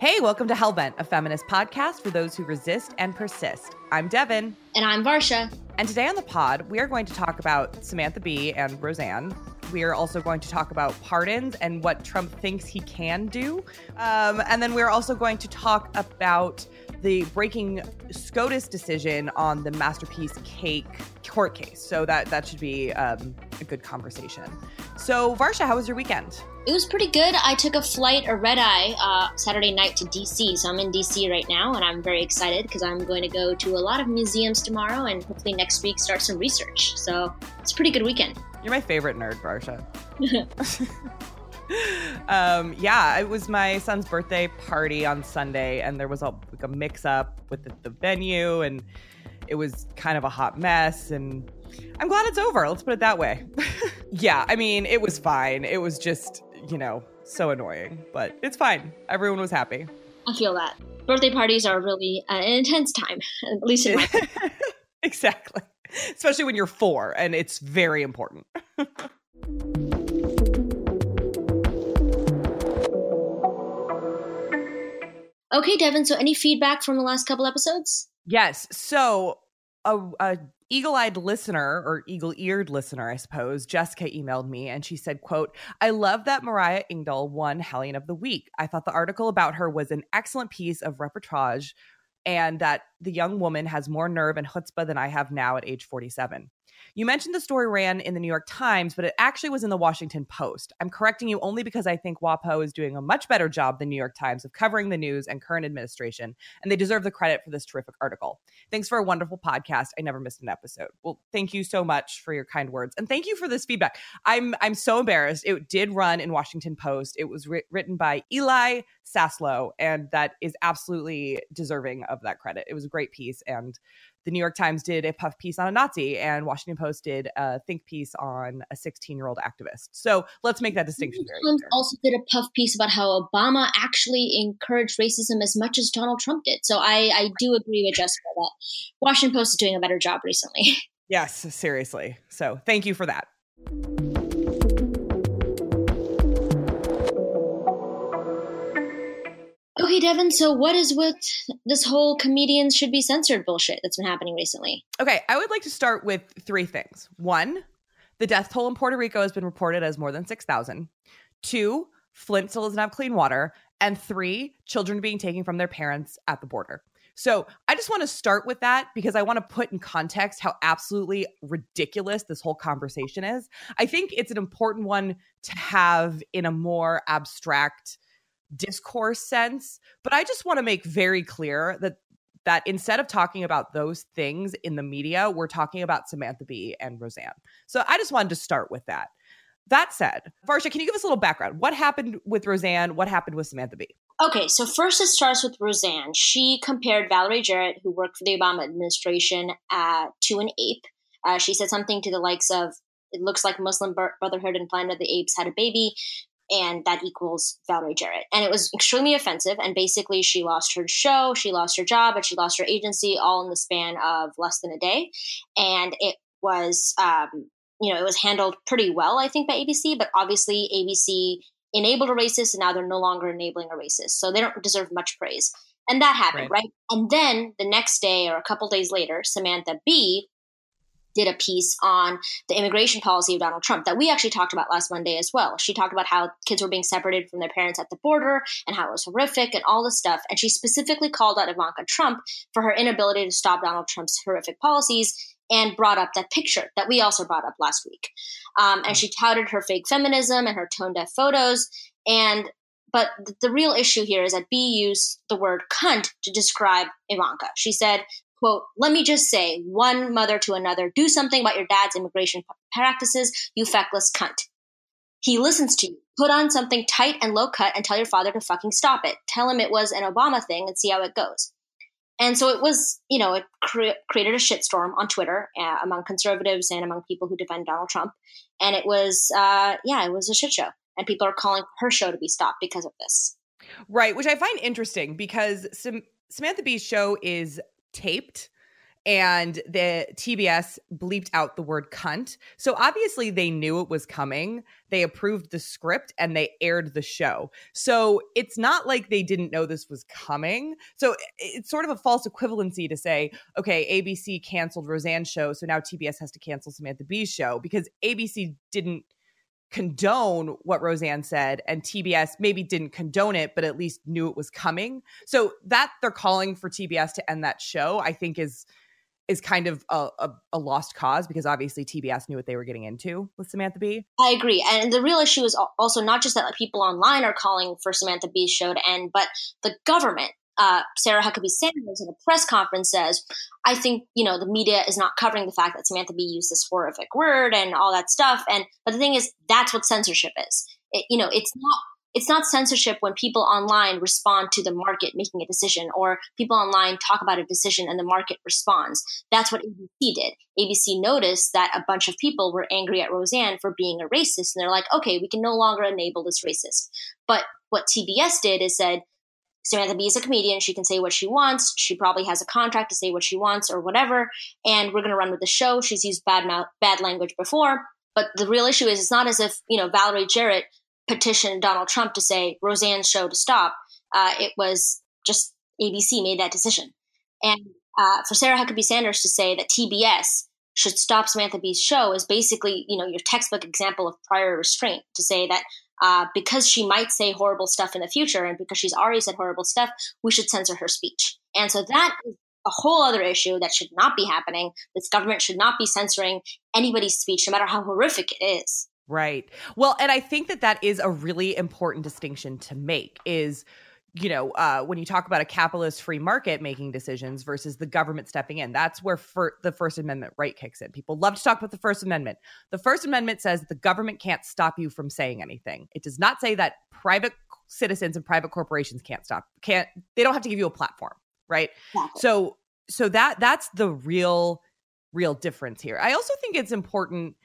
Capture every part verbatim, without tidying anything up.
Hey, welcome to Hellbent, a feminist podcast for those who resist and persist. I'm Devin. And I'm Varsha. And today on the pod, we are going to talk about Samantha Bee and Roseanne. We are also going to talk about pardons and what Trump thinks he can do. Um, and then we're also going to talk about the breaking SCOTUS decision on the Masterpiece Cake court case. So that, that should be um, a good conversation. So, Varsha, how was your weekend? It was pretty good. I took a flight, a red eye, uh, Saturday night to D C. So I'm in D C right now, and I'm very excited because I'm going to go to a lot of museums tomorrow and hopefully next week start some research. So it's a pretty good weekend. You're my favorite nerd, Varsha. um, yeah, it was my son's birthday party on Sunday, and there was a, like a mix-up with the, the venue, and it was kind of a hot mess, and I'm glad it's over. Let's put it that way. Yeah, I mean, it was fine. It was just, you know, so annoying, but it's fine. Everyone was happy. I feel that. Birthday parties are really uh, an intense time, at least in my Exactly. Especially when you're four, and it's very important. Okay, Devin, so any feedback from the last couple episodes? Yes. So a, a eagle-eyed listener, or eagle-eared listener, I suppose, Jessica emailed me and she said, quote, "I love that Mariah Engdahl won Hellion of the Week. I thought the article about her was an excellent piece of reportage and that the young woman has more nerve and chutzpah than I have now at age forty-seven. You mentioned the story ran in the New York Times, but it actually was in the Washington Post. I'm correcting you only because I think WAPO is doing a much better job than New York Times of covering the news and current administration, and they deserve the credit for this terrific article. Thanks for a wonderful podcast. I never missed an episode." Well, thank you so much for your kind words, and thank you for this feedback. I'm I'm so embarrassed. It did run in Washington Post. It was ri- written by Eli Saslow, and that is absolutely deserving of that credit. It was a great piece, and the New York Times did a puff piece on a Nazi, and Washington Post did a think piece on a sixteen-year-old activist. So let's make that distinction very Times clear. Also did a puff piece about how Obama actually encouraged racism as much as Donald Trump did. So I, I do agree with Jessica that Washington Post is doing a better job recently. Yes, seriously. So thank you for that. Okay, Devin, so what is with this whole comedians should be censored bullshit that's been happening recently? Okay, I would like to start with three things. One, the death toll in Puerto Rico has been reported as more than six thousand. Two, Flint still doesn't have clean water. And three, children being taken from their parents at the border. So I just want to start with that because I want to put in context how absolutely ridiculous this whole conversation is. I think it's an important one to have in a more abstract discourse sense, but I just want to make very clear that that instead of talking about those things in the media, we're talking about Samantha Bee and Roseanne. So I just wanted to start with that. That said, Varsha, can you give us a little background? What happened with Roseanne? What happened with Samantha Bee? Okay, so first it starts with Roseanne. She compared Valerie Jarrett, who worked for the Obama administration, uh, to an ape. Uh, she said something to the likes of, "It looks like Muslim Brotherhood and Planet of the Apes had a baby, and that equals Valerie Jarrett." And it was extremely offensive. And basically she lost her show, she lost her job, and she lost her agency all in the span of less than a day. And it was, um, you know, it was handled pretty well, I think, by A B C. But obviously A B C enabled a racist, and now they're no longer enabling a racist. So they don't deserve much praise. And that happened, right? right? And then the next day or a couple days later, Samantha Bee did a piece on the immigration policy of Donald Trump that we actually talked about last Monday as well. She talked about how kids were being separated from their parents at the border and how it was horrific and all this stuff. And she specifically called out Ivanka Trump for her inability to stop Donald Trump's horrific policies and brought up that picture that we also brought up last week. Um, and she touted her fake feminism and her tone-deaf photos. And But the real issue here is that Bee used the word cunt to describe Ivanka. She said, quote, "Let me just say, one mother to another, do something about your dad's immigration practices, you feckless cunt. He listens to you. Put on something tight and low cut and tell your father to fucking stop it. Tell him it was an Obama thing and see how it goes." And so it was, you know, it cre- created a shitstorm on Twitter uh, among conservatives and among people who defend Donald Trump. And it was, uh, yeah, it was a shit show. And people are calling her show to be stopped because of this. Right, which I find interesting because Sam- Samantha Bee's show is taped and the T B S bleeped out the word cunt. So obviously they knew it was coming. They approved the script and they aired the show. So it's not like they didn't know this was coming. So it's sort of a false equivalency to say, okay, A B C canceled Roseanne's show, so now T B S has to cancel Samantha Bee's show, because A B C didn't condone what Roseanne said and T B S maybe didn't condone it, but at least knew it was coming. So that they're calling for T B S to end that show, I think is is kind of a, a, a lost cause, because obviously T B S knew what they were getting into with Samantha Bee. I agree. And the real issue is also not just that like, people online are calling for Samantha Bee's show to end, but the government. Uh, Sarah Huckabee Sanders in a press conference says, I think, you know, the media is not covering the fact that Samantha Bee used this horrific word and all that stuff. And but the thing is, that's what censorship is. It, you know, it's not it's not censorship when people online respond to the market making a decision, or people online talk about a decision and the market responds. That's what A B C did. A B C noticed that a bunch of people were angry at Roseanne for being a racist. And they're like, okay, we can no longer enable this racist. But what T B S did is said, Samantha Bee is a comedian. She can say what she wants. She probably has a contract to say what she wants or whatever. And we're going to run with the show. She's used bad mouth, bad language before. But the real issue is it's not as if, you know, Valerie Jarrett petitioned Donald Trump to say Roseanne's show to stop. Uh, it was just A B C made that decision. And uh, for Sarah Huckabee Sanders to say that T B S should stop Samantha Bee's show is basically, you know, your textbook example of prior restraint, to say that Uh, because she might say horrible stuff in the future, and because she's already said horrible stuff, we should censor her speech. And so that is a whole other issue that should not be happening. This government should not be censoring anybody's speech, no matter how horrific it is. Right. Well, and I think that that is a really important distinction to make is, you know, uh, when you talk about a capitalist free market making decisions versus the government stepping in, that's where fir- the First Amendment right kicks in. People love to talk about the First Amendment. The First Amendment says that the government can't stop you from saying anything. It does not say that private citizens and private corporations can't stop, can't, they don't have to give you a platform, right? Exactly. So, so that that's the real, real difference here. I also think it's important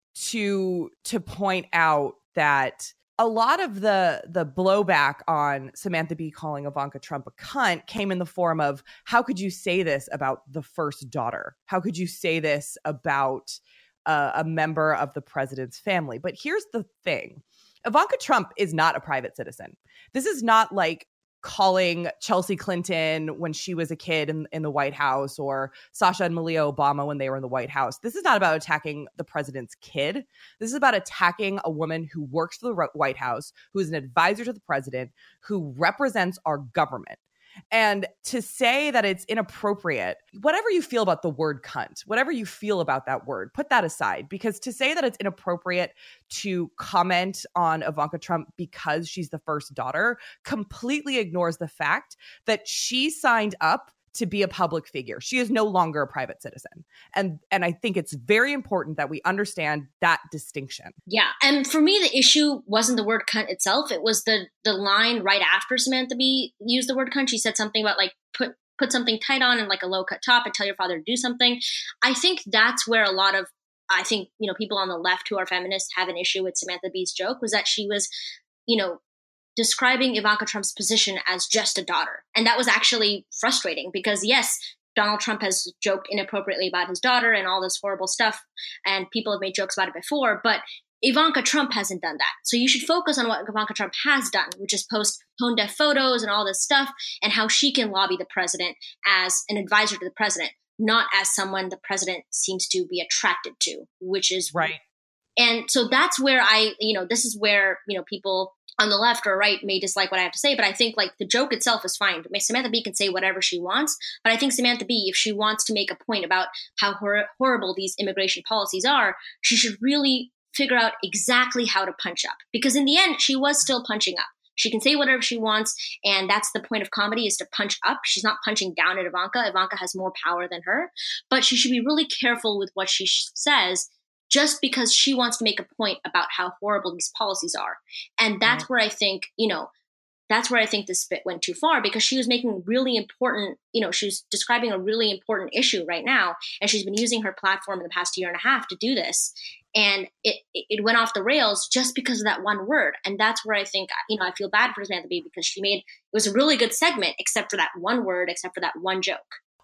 to to point out that a lot of the the blowback on Samantha Bee calling Ivanka Trump a cunt came in the form of, how could you say this about the first daughter? How could you say this about uh, a member of the president's family? But here's the thing. Ivanka Trump is not a private citizen. This is not like calling Chelsea Clinton when she was a kid in, in the White House, or Sasha and Malia Obama when they were in the White House. This is not about attacking the president's kid. This is about attacking a woman who works for the White House, who is an advisor to the president, who represents our government. And to say that it's inappropriate, whatever you feel about the word cunt, whatever you feel about that word, put that aside, because to say that it's inappropriate to comment on Ivanka Trump because she's the first daughter completely ignores the fact that she signed up to be a public figure. She is no longer a private citizen. And and I think it's very important that we understand that distinction. Yeah. And for me, the issue wasn't the word cunt itself. It was the the line right after Samantha Bee used the word cunt. She said something about like put put something tight on and like a low cut top and tell your father to do something. I think that's where a lot of, I think, you know, people on the left who are feminists have an issue with Samantha Bee's joke, was that she was, you know, describing Ivanka Trump's position as just a daughter. And that was actually frustrating because, yes, Donald Trump has joked inappropriately about his daughter and all this horrible stuff, and people have made jokes about it before, but Ivanka Trump hasn't done that. So you should focus on what Ivanka Trump has done, which is post tone-deaf photos and all this stuff, and how she can lobby the president as an advisor to the president, not as someone the president seems to be attracted to, which is right. And so that's where I, you know, this is where, you know, people on the left or right may dislike what I have to say, but I think like the joke itself is fine. Samantha Bee can say whatever she wants, but I think Samantha Bee, if she wants to make a point about how hor- horrible these immigration policies are, she should really figure out exactly how to punch up, because in the end, she was still punching up. She can say whatever she wants, and that's the point of comedy, is to punch up. She's not punching down at Ivanka. Ivanka has more power than her, but she should be really careful with what she sh- says, just because she wants to make a point about how horrible these policies are. And that's right. where I think, you know, that's where I think this bit went too far, because she was making really important, you know, she was describing a really important issue right now. And she's been using her platform in the past year and a half to do this. And it, it went off the rails just because of that one word. And that's where I think, you know, I feel bad for Samantha Bee, because she made, it was a really good segment, except for that one word, except for that one joke.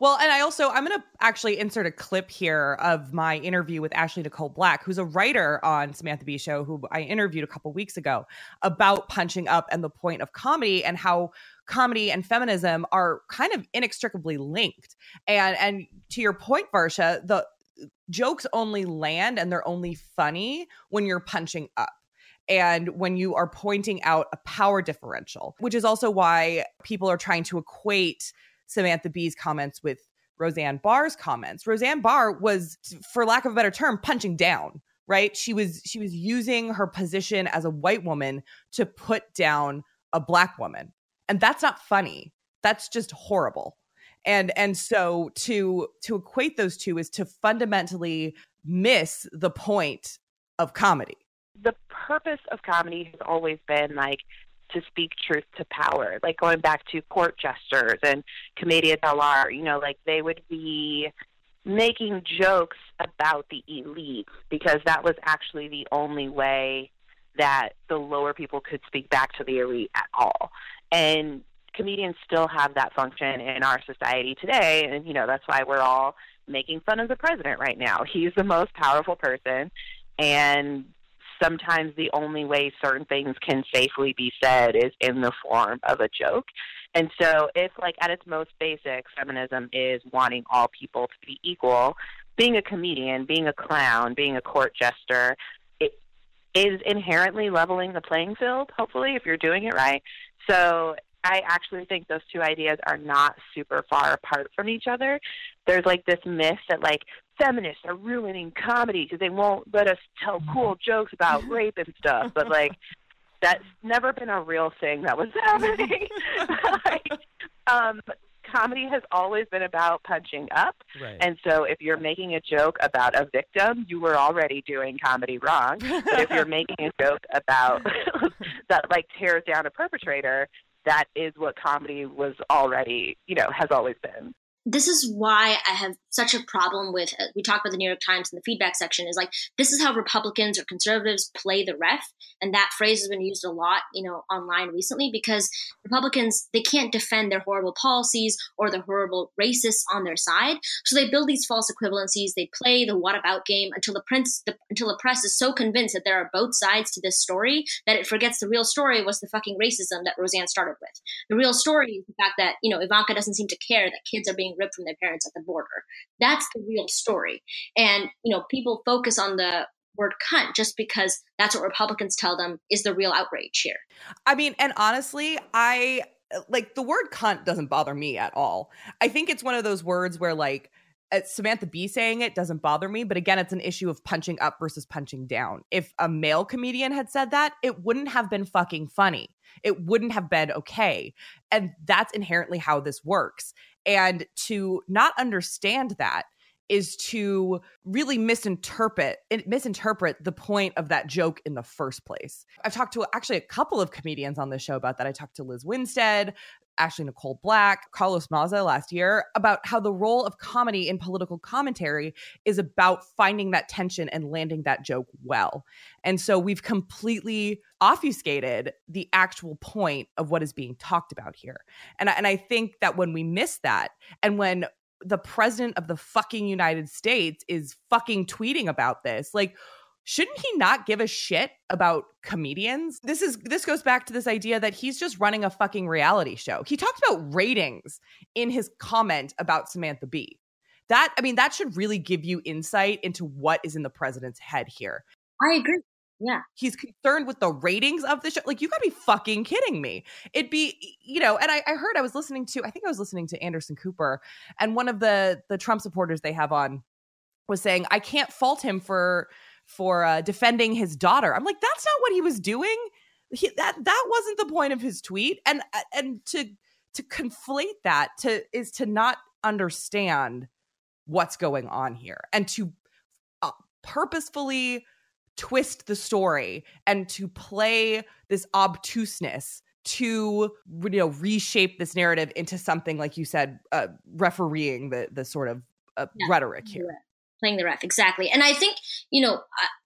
Well, and I also, I'm going to actually insert a clip here of my interview with Ashley Nicole Black, who's a writer on Samantha Bee Show, who I interviewed a couple weeks ago about punching up and the point of comedy and how comedy and feminism are kind of inextricably linked. And, and to your point, Varsha, the jokes only land and they're only funny when you're punching up. And when you are pointing out a power differential, which is also why people are trying to equate Samantha Bee's comments with Roseanne Barr's comments. Roseanne Barr was, for lack of a better term, punching down, right? She was she was using her position as a white woman to put down a Black woman. And that's not funny. That's just horrible. And and so to to equate those two is to fundamentally miss the point of comedy. The purpose of comedy has always been like to speak truth to power, like going back to court jesters and Commedia dell'arte, you know, like they would be making jokes about the elite because that was actually the only way that the lower people could speak back to the elite at all. And comedians still have that function in our society today. And, you know, that's why we're all making fun of the president right now. He's the most powerful person. And sometimes the only way certain things can safely be said is in the form of a joke. And so if, like, at its most basic, feminism is wanting all people to be equal, being a comedian, being a clown, being a court jester, it is inherently leveling the playing field, hopefully, if you're doing it right. So I actually think those two ideas are not super far apart from each other. There's, like, this myth that, like, feminists are ruining comedy because they won't let us tell cool jokes about rape and stuff. But, like, that's never been a real thing that was happening. like, um, comedy has always been about punching up. Right. And so if you're making a joke about a victim, you were already doing comedy wrong. But if you're making a joke about that, like, tears down a perpetrator, that is what comedy was already, you know, has always been. This is why I have such a problem with, uh, we talked about the New York Times in the feedback section, is like, this is how Republicans or conservatives play the ref. And that phrase has been used a lot, you know, online recently, because Republicans, they can't defend their horrible policies or the horrible racists on their side. So they build these false equivalencies. They play the what about game until the, prince, the, until the press is so convinced that there are both sides to this story that it forgets the real story was the fucking racism that Roseanne started with. The real story is the fact that, you know, Ivanka doesn't seem to care that kids are being ripped from their parents at the border. That's the real story. And, you know, people focus on the word cunt just because that's what Republicans tell them is the real outrage here. I mean, and honestly, I like the word cunt doesn't bother me at all. I think it's one of those words where, like, Samantha Bee saying it doesn't bother me. But again, it's an issue of punching up versus punching down. If a male comedian had said that, it wouldn't have been fucking funny. It wouldn't have been okay. And that's inherently how this works. And to not understand that is to really misinterpret misinterpret the point of that joke in the first place. I've talked to actually a couple of comedians on this show about that. I talked to Liz Winstead, Ashley Nicole Black, Carlos Maza last year about how the role of comedy in political commentary is about finding that tension and landing that joke well. And so we've completely obfuscated the actual point of what is being talked about here. And I, and I think that when we miss that, and when the president of the fucking United States is fucking tweeting about this, like, shouldn't he not give a shit about comedians? This is this goes back to this idea that he's just running a fucking reality show. He talked about ratings in his comment about Samantha Bee. That, I mean, that should really give you insight into what is in the president's head here. I agree. Yeah. He's concerned with the ratings of the show. Like, you gotta be fucking kidding me. It'd be, you know, and I, I heard I was listening to, I think I was listening to Anderson Cooper, and one of the the Trump supporters they have on was saying, I can't fault him for for uh, defending his daughter. I'm like, that's not what he was doing. He, that that wasn't the point of his tweet. And and to to conflate that to is to not understand what's going on here, and to uh, purposefully twist the story and to play this obtuseness to, you know, reshape this narrative into something, like you said, uh, refereeing the the sort of uh, yeah. rhetoric here. Yeah. Playing the ref, exactly. And I think, you know,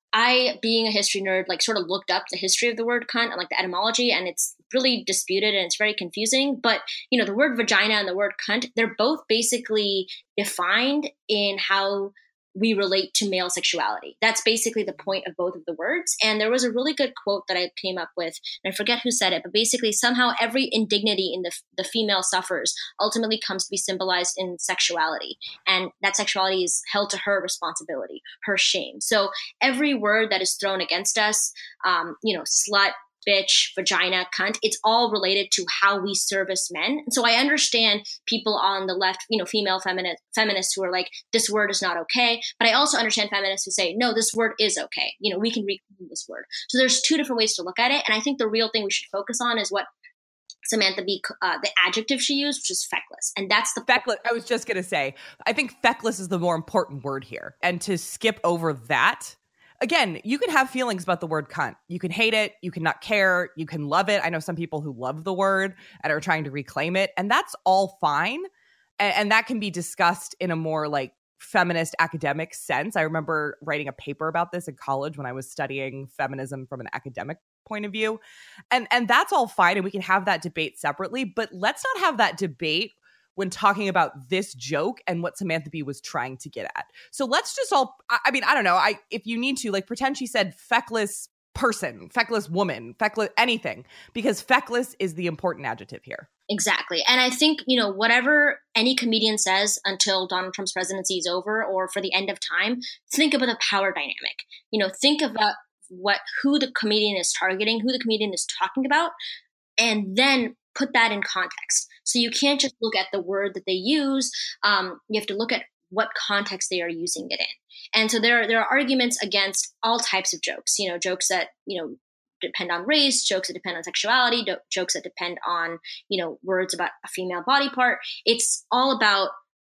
I, being a history nerd, like sort of looked up the history of the word cunt and like the etymology, and it's really disputed and it's very confusing. But, you know, the word vagina and the word cunt, they're both basically defined in how we relate to male sexuality. That's basically the point of both of the words. And there was a really good quote that I came up with, and I forget who said it, but basically somehow every indignity in the, the female suffers ultimately comes to be symbolized in sexuality. And that sexuality is held to her responsibility, her shame. So every word that is thrown against us, um, you know, slut, bitch, vagina, cunt, it's all related to how we service men. And so I understand people on the left, you know, female feminist, feminists who are like, this word is not okay. But I also understand feminists who say, no, this word is okay. You know, we can reclaim this word. So there's two different ways to look at it. And I think the real thing we should focus on is what Samantha Bee, uh, the adjective she used, which is feckless. And that's the feckless. I was just going to say, I think feckless is the more important word here. And to skip over that, again, you can have feelings about the word cunt. You can hate it. You can not care. You can love it. I know some people who love the word and are trying to reclaim it. And that's all fine. And, and that can be discussed in a more like feminist academic sense. I remember writing a paper about this in college when I was studying feminism from an academic point of view. And, and that's all fine. And we can have that debate separately. But let's not have that debate when talking about this joke and what Samantha Bee was trying to get at. So let's just all, I, I mean, I don't know, I if you need to, like, pretend she said feckless person, feckless woman, feckless anything, because feckless is the important adjective here. Exactly. And I think, you know, whatever any comedian says until Donald Trump's presidency is over or for the end of time, think about the power dynamic. You know, think about what who the comedian is targeting, who the comedian is talking about, and then put that in context. So you can't just look at the word that they use. Um, you have to look at what context they are using it in. And so there, there are arguments against all types of jokes, you know, jokes that, you know, depend on race, jokes that depend on sexuality, do- jokes that depend on, you know, words about a female body part. It's all about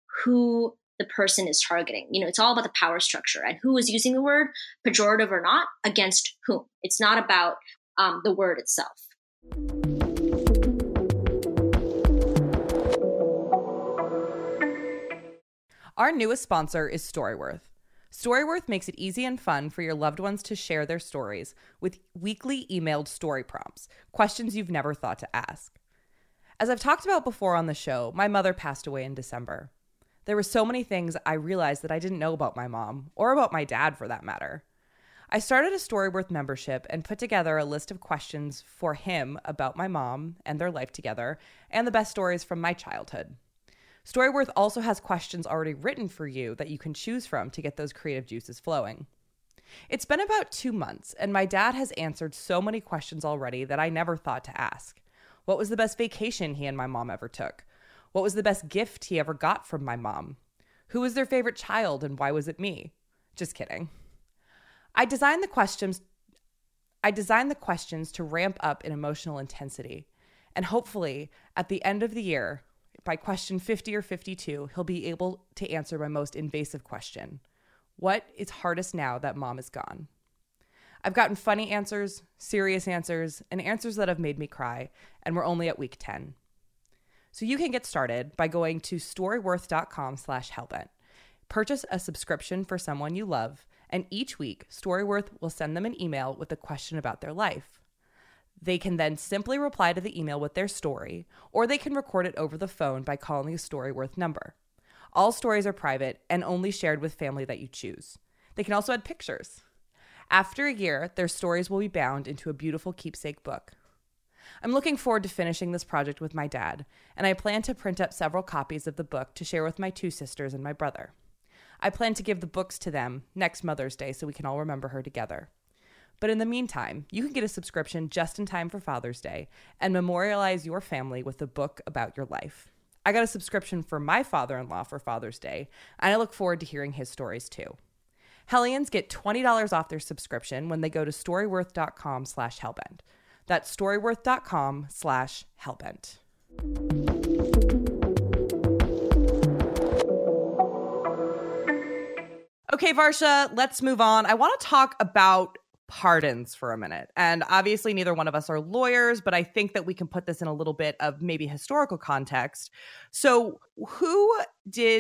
who the person is targeting. You know, it's all about the power structure and who is using the word, pejorative or not, against whom. It's not about um, the word itself. Our newest sponsor is Storyworth. Storyworth makes it easy and fun for your loved ones to share their stories with weekly emailed story prompts, questions you've never thought to ask. As I've talked about before on the show, my mother passed away in December. There were so many things I realized that I didn't know about my mom, or about my dad for that matter. I started a Storyworth membership and put together a list of questions for him about my mom and their life together, and the best stories from my childhood. Storyworth also has questions already written for you that you can choose from to get those creative juices flowing. It's been about two months, and my dad has answered so many questions already that I never thought to ask. What was the best vacation he and my mom ever took? What was the best gift he ever got from my mom? Who was their favorite child, and why was it me? Just kidding. I designed the questions I designed the questions to ramp up in emotional intensity, and hopefully, at the end of the year, by question fifty or fifty-two, he'll be able to answer my most invasive question. What is hardest now that mom is gone? I've gotten funny answers, serious answers, and answers that have made me cry, and we're only at week ten. So you can get started by going to storyworth.com slash hellbent. Purchase a subscription for someone you love, and each week, Storyworth will send them an email with a question about their life. They can then simply reply to the email with their story, or they can record it over the phone by calling the Storyworth number. All stories are private and only shared with family that you choose. They can also add pictures. After a year, their stories will be bound into a beautiful keepsake book. I'm looking forward to finishing this project with my dad, and I plan to print up several copies of the book to share with my two sisters and my brother. I plan to give the books to them next Mother's Day so we can all remember her together. But in the meantime, you can get a subscription just in time for Father's Day and memorialize your family with a book about your life. I got a subscription for my father-in-law for Father's Day, and I look forward to hearing his stories too. Hellions get twenty dollars off their subscription when they go to storyworth.com slash hellbent. That's storyworth.com slash hellbent. Okay, Varsha, let's move on. I want to talk about pardons for a minute. And obviously neither one of us are lawyers, but I think that we can put this in a little bit of maybe historical context. So who did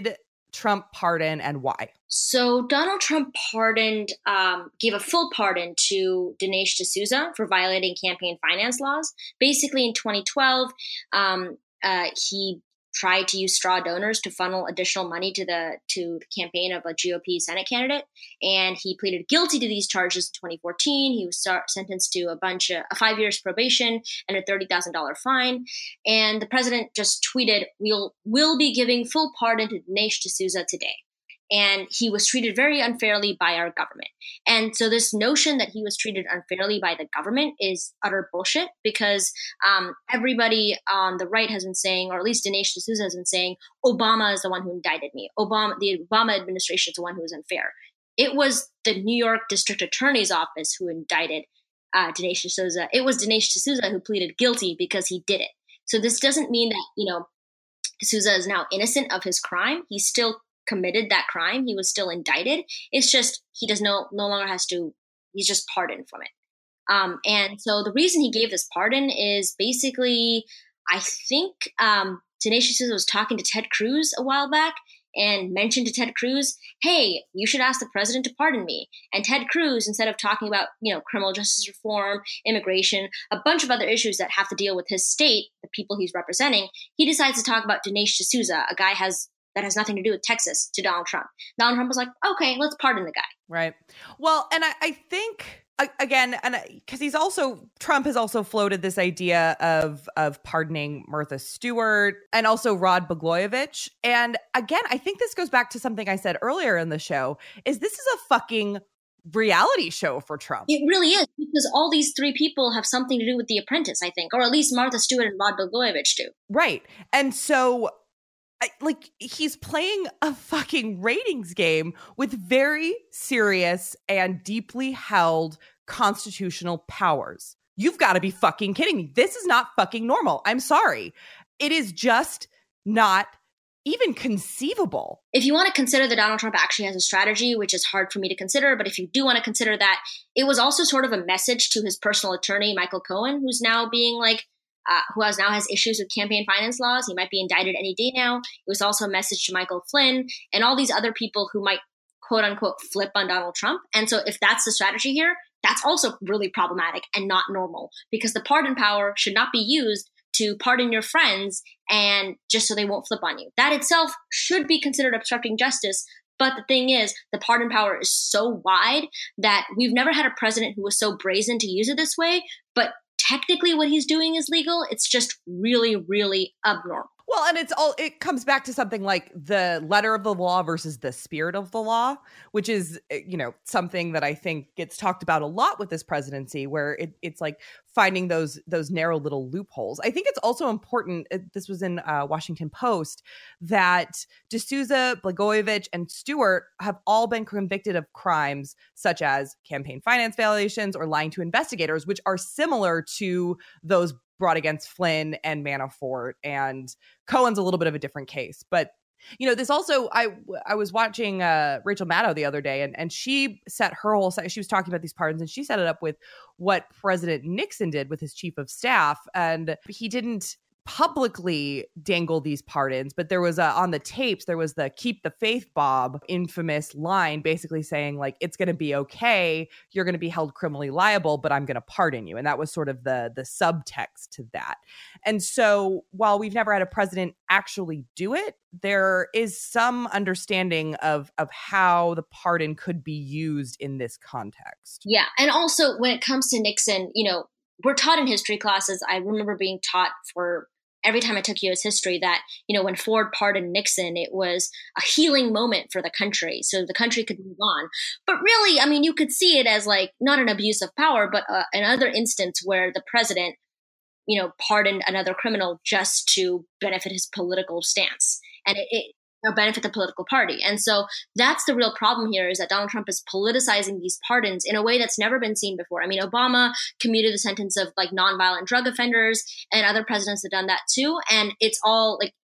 Trump pardon and why? So Donald Trump pardoned, um, gave a full pardon to Dinesh D'Souza for violating campaign finance laws. Basically, in twenty twelve, um, uh, he tried to use straw donors to funnel additional money to the to the campaign of a G O P Senate candidate, and he pleaded guilty to these charges in twenty fourteen. He was sentenced to a bunch of a five years probation and a thirty thousand dollars fine. And the president just tweeted, "We'll will be giving full pardon to Dinesh D'Souza today." And he was treated very unfairly by our government. And so this notion that he was treated unfairly by the government is utter bullshit, because um, everybody on the right has been saying, or at least Dinesh D'Souza has been saying, Obama is the one who indicted me. Obama, the Obama administration is the one who was unfair. It was the New York District Attorney's Office who indicted uh, Dinesh D'Souza. It was Dinesh D'Souza who pleaded guilty because he did it. So this doesn't mean that, you know, D'Souza is now innocent of his crime. He's still committed that crime. He was still indicted. It's just he does no no longer has to. He's just pardoned from it. Um, and so the reason he gave this pardon is basically, I think um, Dinesh D'Souza was talking to Ted Cruz a while back and mentioned to Ted Cruz, "Hey, you should ask the president to pardon me." And Ted Cruz, instead of talking about, you know, criminal justice reform, immigration, a bunch of other issues that have to deal with his state, the people he's representing, he decides to talk about Dinesh D'Souza, a guy has that has nothing to do with Texas, to Donald Trump. Donald Trump was like, okay, let's pardon the guy. Right. Well, and I, I think, again, and because he's also, Trump has also floated this idea of, of pardoning Martha Stewart and also Rod Blagojevich. And again, I think this goes back to something I said earlier in the show, is this is a fucking reality show for Trump. It really is, because all these three people have something to do with The Apprentice, I think, or at least Martha Stewart and Rod Blagojevich do. Right. And so I, like, he's playing a fucking ratings game with very serious and deeply held constitutional powers. You've got to be fucking kidding me. This is not fucking normal. I'm sorry. It is just not even conceivable. If you want to consider that Donald Trump actually has a strategy, which is hard for me to consider, but if you do want to consider that, it was also sort of a message to his personal attorney, Michael Cohen, who's now being like, Uh, who has now has issues with campaign finance laws. He might be indicted any day now. It was also a message to Michael Flynn and all these other people who might, quote unquote, flip on Donald Trump. And so if that's the strategy here, that's also really problematic and not normal, because the pardon power should not be used to pardon your friends and just so they won't flip on you. That itself should be considered obstructing justice. But the thing is, the pardon power is so wide that we've never had a president who was so brazen to use it this way. But technically what he's doing is legal. It's just really, really abnormal. Well, and it's all, it comes back to something like the letter of the law versus the spirit of the law, which is, you know, something that I think gets talked about a lot with this presidency, where it, it's like finding those those narrow little loopholes. I think it's also important, this was in uh, Washington Post, that D'Souza, Blagojevich, and Stewart have all been convicted of crimes such as campaign finance violations or lying to investigators, which are similar to those brought against Flynn and Manafort, and Cohen's a little bit of a different case. But, you know, this also, I I was watching uh, Rachel Maddow the other day, and, and she set her whole, she was talking about these pardons, and she set it up with what President Nixon did with his chief of staff. And he didn't publicly dangle these pardons, but there was a, on the tapes, there was the "keep the faith, Bob" infamous line, basically saying like, it's going to be okay, you're going to be held criminally liable, but I'm going to pardon you. And that was sort of the the subtext to that. And so while we've never had a president actually do it, there is some understanding of of how the pardon could be used in this context. Yeah. And also when it comes to Nixon, you know, we're taught in history classes, I remember being taught for every time I took U S history that, you know, when Ford pardoned Nixon, it was a healing moment for the country, so the country could move on. But really, I mean, you could see it as like not an abuse of power, but uh, another instance where the president, you know, pardoned another criminal just to benefit his political stance and it, it or benefit the political party. And so that's the real problem here, is that Donald Trump is politicizing these pardons in a way that's never been seen before. I mean, Obama commuted the sentence of like nonviolent drug offenders, and other presidents have done that too. And it's all like,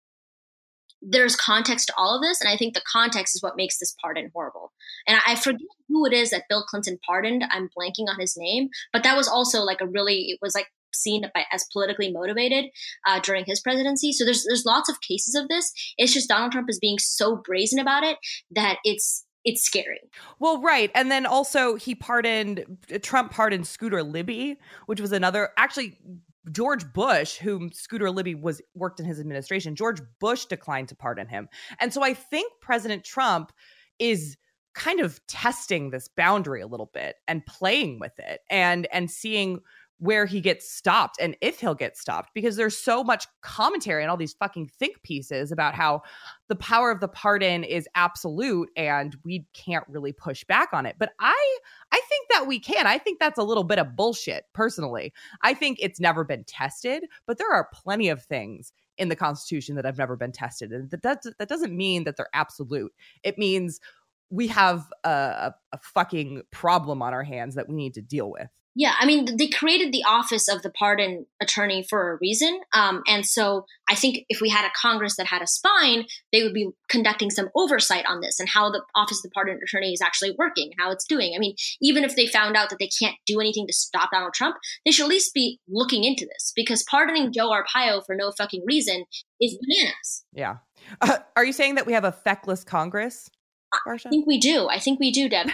there's context to all of this. And I think the context is what makes this pardon horrible. And I, I forget who it is that Bill Clinton pardoned. I'm blanking on his name, but that was also like a really, it was like seen by, as politically motivated uh, during his presidency. So there's there's lots of cases of this. It's just Donald Trump is being so brazen about it that it's it's scary. Well, right. And then also he pardoned, Trump pardoned Scooter Libby, which was another, actually, George Bush, whom Scooter Libby was worked in his administration, George Bush declined to pardon him. And so I think President Trump is kind of testing this boundary a little bit and playing with it and and seeing where he gets stopped and if he'll get stopped, because there's so much commentary and all these fucking think pieces about how the power of the pardon is absolute and we can't really push back on it. But I I think that we can. I think that's a little bit of bullshit, personally. I think it's never been tested, but there are plenty of things in the Constitution that have never been tested. And that, that, that doesn't mean that they're absolute. It means we have a, a, a fucking problem on our hands that we need to deal with. Yeah, I mean, they created the office of the pardon attorney for a reason. Um, and so I think if we had a Congress that had a spine, they would be conducting some oversight on this and how the office of the pardon attorney is actually working, how it's doing. I mean, even if they found out that they can't do anything to stop Donald Trump, they should at least be looking into this, because pardoning Joe Arpaio for no fucking reason is bananas. Yeah. Uh, are you saying that we have a feckless Congress, Varsha? I think we do. I think we do, Deb.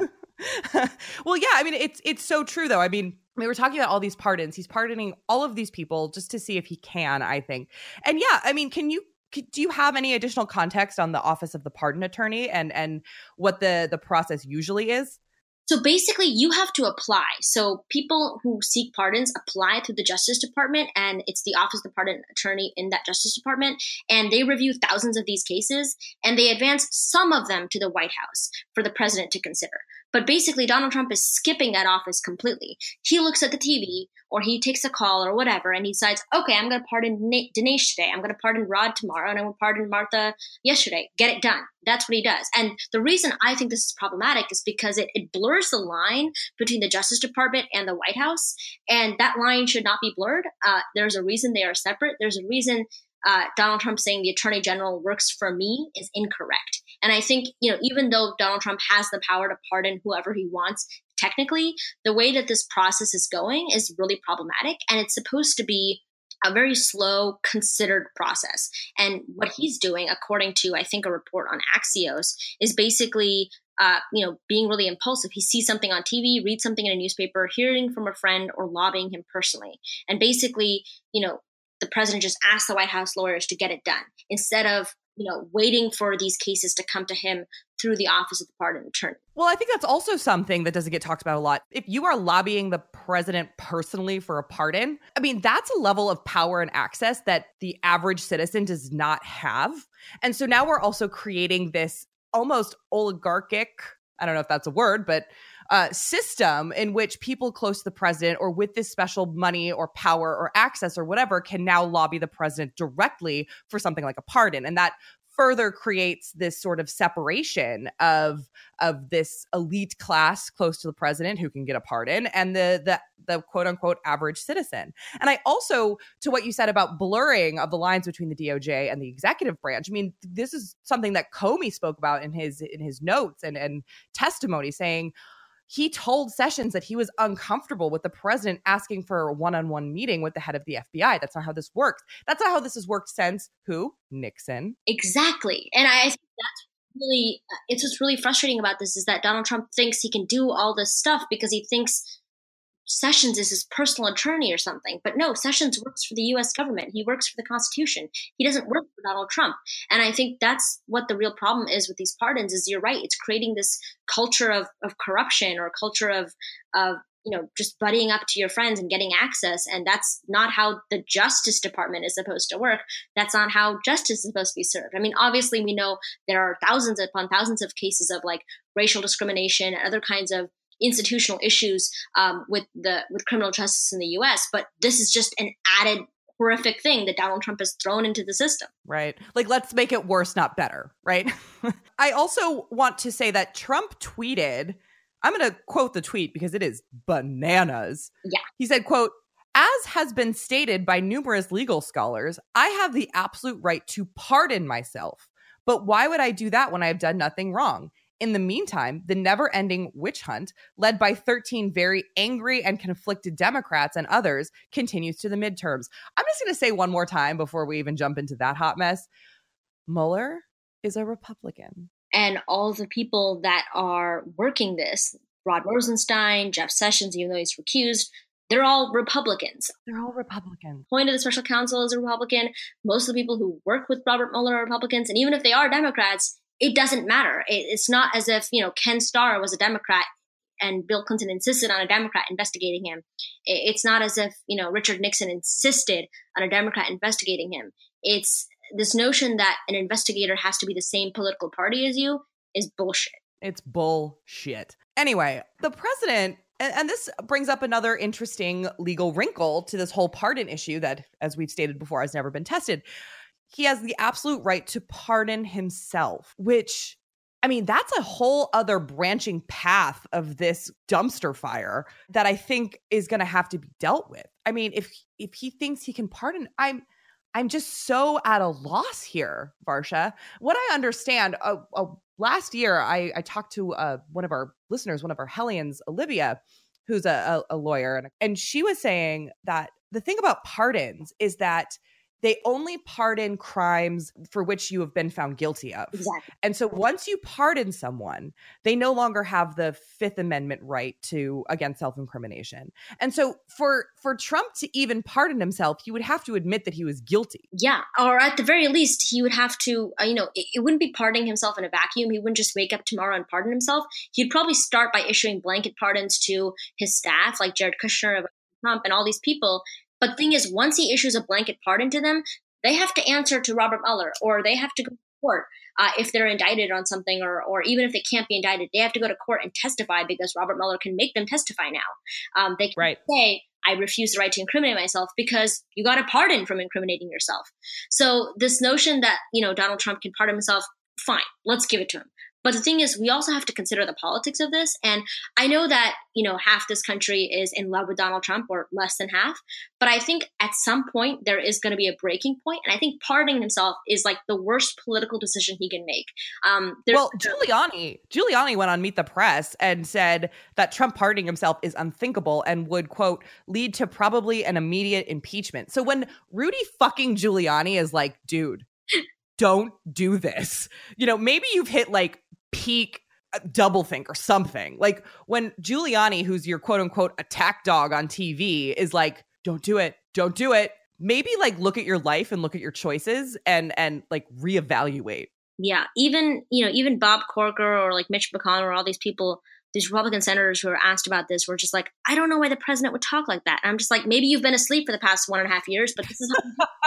Well, yeah, I mean, it's it's so true, though. I mean, we were talking about all these pardons. He's pardoning all of these people just to see if he can, I think. And yeah, I mean, can you do you have any additional context on the Office of the Pardon Attorney and and what the the process usually is? So basically, you have to apply. So people who seek pardons apply through the Justice Department, and it's the Office of the Pardon Attorney in that Justice Department. And they review thousands of these cases, and they advance some of them to the White House for the president to consider. But basically, Donald Trump is skipping that office completely. He looks at the T V, or he takes a call or whatever, and he decides, okay, I'm going to pardon Dinesh today. I'm going to pardon Rod tomorrow, and I'm going to pardon Martha yesterday. Get it done. That's what he does. And the reason I think this is problematic is because it, it blurs the line between the Justice Department and the White House. And that line should not be blurred. Uh, there's a reason they are separate. There's a reason uh, Donald Trump saying the Attorney General works for me is incorrect. And I think, you know, even though Donald Trump has the power to pardon whoever he wants, technically, the way that this process is going is really problematic. And it's supposed to be a very slow, considered process. And what he's doing, according to, I think, a report on Axios, is basically, uh, you know, being really impulsive. He sees something on T V, reads something in a newspaper, hearing from a friend, or lobbying him personally. And basically, you know, the president just asked the White House lawyers to get it done instead of, you know, waiting for these cases to come to him through the Office of the Pardon Attorney. Well, I think that's also something that doesn't get talked about a lot. If you are lobbying the president personally for a pardon, I mean, that's a level of power and access that the average citizen does not have. And so now we're also creating this almost oligarchic, I don't know if that's a word, but uh, system in which people close to the president or with this special money or power or access or whatever can now lobby the president directly for something like a pardon. And that further creates this sort of separation of of this elite class close to the president who can get a pardon and the the the quote unquote average citizen. And I also, to what you said about blurring of the lines between the D O J and the executive branch, I mean, this is something that Comey spoke about in his in his notes and and testimony, saying he told Sessions that he was uncomfortable with the president asking for a one-on-one meeting with the head of the F B I. That's not how this works. That's not how this has worked since who? Nixon. Exactly. And I think that's really, it's what's really frustrating about this is that Donald Trump thinks he can do all this stuff because he thinks Sessions is his personal attorney or something. But no, Sessions works for the U S government. He works for the Constitution. He doesn't work for Donald Trump. And I think that's what the real problem is with these pardons is you're right. It's creating this culture of, of corruption or a culture of, of, you know, just buddying up to your friends and getting access. And that's not how the Justice Department is supposed to work. That's not how justice is supposed to be served. I mean, obviously, we know there are thousands upon thousands of cases of like racial discrimination and other kinds of institutional issues um, with the with criminal justice in the U S, but this is just an added horrific thing that Donald Trump has thrown into the system. Right. Like, let's make it worse, not better. Right. I also want to say that Trump tweeted, I'm going to quote the tweet because it is bananas. Yeah. He said, quote, "As has been stated by numerous legal scholars, I have the absolute right to pardon myself. But why would I do that when I have done nothing wrong? In the meantime, the never-ending witch hunt, led by thirteen very angry and conflicted Democrats and others, continues to the midterms. I'm just going to say one more time before we even jump into that hot mess. Mueller is a Republican. And all the people that are working this, Rod Rosenstein, Jeff Sessions, even though he's recused, they're all Republicans. They're all Republicans. The point of the special counsel is a Republican. Most of the people who work with Robert Mueller are Republicans. And even if they are Democrats, it doesn't matter. It, it's not as if, you know, Ken Starr was a Democrat and Bill Clinton insisted on a Democrat investigating him. It, it's not as if, you know, Richard Nixon insisted on a Democrat investigating him. It's this notion that an investigator has to be the same political party as you is bullshit. It's bullshit. Anyway, the president, and, and this brings up another interesting legal wrinkle to this whole pardon issue that, as we've stated before, has never been tested. He has the absolute right to pardon himself, which, I mean, that's a whole other branching path of this dumpster fire that I think is going to have to be dealt with. I mean, if if he thinks he can pardon, I'm I'm just so at a loss here, Varsha. What I understand, uh, uh, last year I, I talked to uh, one of our listeners, one of our Hellions, Olivia, who's a, a, a lawyer, and, and she was saying that the thing about pardons is that they only pardon crimes for which you have been found guilty of. Exactly. And so once you pardon someone, they no longer have the Fifth Amendment right to against self-incrimination. And so for for Trump to even pardon himself, he would have to admit that he was guilty. Yeah, or at the very least, he would have to, uh, you know, it, it wouldn't be pardoning himself in a vacuum. He wouldn't just wake up tomorrow and pardon himself. He'd probably start by issuing blanket pardons to his staff, like Jared Kushner, Trump, and all these people. But the thing is, once he issues a blanket pardon to them, they have to answer to Robert Mueller, or they have to go to court uh, if they're indicted on something, or or even if they can't be indicted, they have to go to court and testify because Robert Mueller can make them testify now. Um, they can right. say, I refuse the right to incriminate myself because you got a pardon from incriminating yourself. So this notion that, you know, Donald Trump can pardon himself, fine, let's give it to him. But the thing is, we also have to consider the politics of this. And I know that, you know, half this country is in love with Donald Trump, or less than half. But I think at some point there is going to be a breaking point. And I think pardoning himself is like the worst political decision he can make. Um, well, Giuliani, Giuliani went on Meet the Press and said that Trump pardoning himself is unthinkable and would, quote, lead to probably an immediate impeachment. So when Rudy fucking Giuliani is like, dude, don't do this. You know, maybe you've hit like peak doublethink or something. Like when Giuliani, who's your quote unquote attack dog on T V, is like, don't do it, don't do it. Maybe like look at your life and look at your choices and and like reevaluate. Yeah, even, you know, even Bob Corker or like Mitch McConnell or all these people, these Republican senators who are asked about this were just like, I don't know why the president would talk like that. And I'm just like, maybe you've been asleep for the past one and a half years, but this is how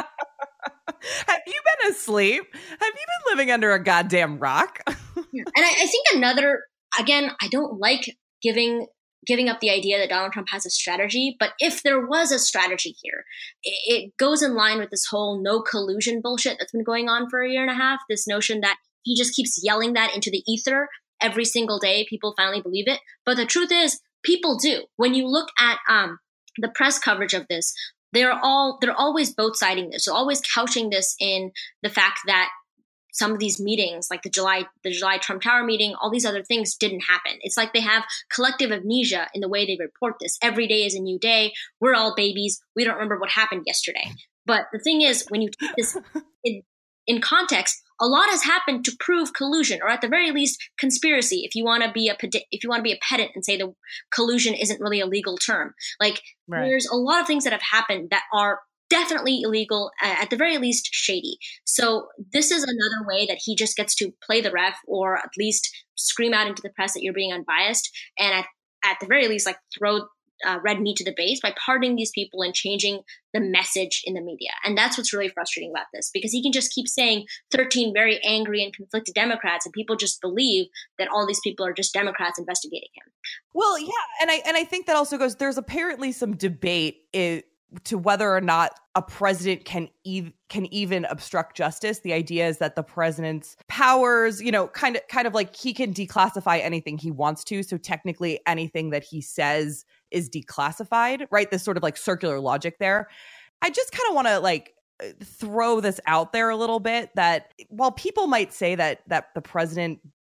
Have you been asleep? Have you been living under a goddamn rock? Yeah. And I, I think another, again, I don't like giving giving up the idea that Donald Trump has a strategy, but if there was a strategy here, it, it goes in line with this whole no collusion bullshit that's been going on for a year and a half. This notion that he just keeps yelling that into the ether every single day. People finally believe it. But the truth is, people do. When you look at um, the press coverage of this, they're all they're always both siding this. They're always couching this in the fact that some of these meetings, like the July the July Trump Tower meeting, all these other things didn't happen. It's like they have collective amnesia in the way they report this. Every day is a new day. We're all babies. We don't remember what happened yesterday. But the thing is, when you take this in, in context, a lot has happened to prove collusion, or at the very least, conspiracy. If you want to be a if you want to be a pedant and say the collusion isn't really a legal term, like right. There's a lot of things that have happened that are definitely illegal, uh, at the very least shady. So this is another way that he just gets to play the ref, or at least scream out into the press that you're being unbiased, and at at the very least, like throw uh, red meat to the base by pardoning these people and changing the message in the media. And that's what's really frustrating about this, because he can just keep saying thirteen very angry and conflicted Democrats, and people just believe that all these people are just Democrats investigating him. Well, yeah, and I and I think that also goes, there's apparently some debate in, to whether or not a president can ev- can even obstruct justice. The idea is that the president's powers, you know, kind of kind of like he can declassify anything he wants to. So technically anything that he says is declassified, right? This sort of like circular logic there. I just kind of want to like throw this out there a little bit, that while people might say that that the president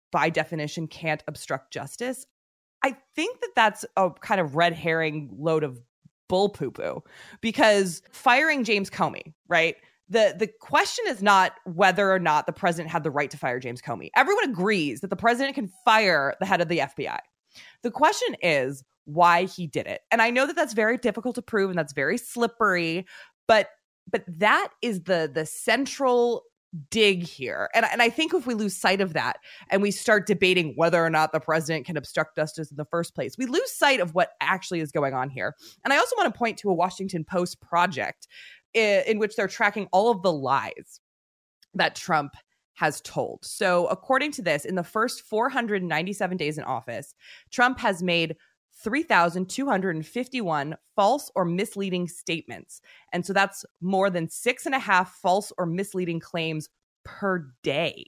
by definition can't obstruct justice. I think that that's a kind of red herring load of bull poo-poo, because firing James Comey, right? The the question is not whether or not the president had the right to fire James Comey. Everyone agrees that the president can fire the head of the F B I. The question is why he did it. And I know that that's very difficult to prove and that's very slippery, but but that is the the central dig here. And, and I think if we lose sight of that and we start debating whether or not the president can obstruct justice in the first place, we lose sight of what actually is going on here. And I also want to point to a Washington Post project in, in which they're tracking all of the lies that Trump has told. So according to this, in the first four hundred ninety-seven days in office, Trump has made three thousand two hundred fifty-one false or misleading statements. And so that's more than six and a half false or misleading claims per day.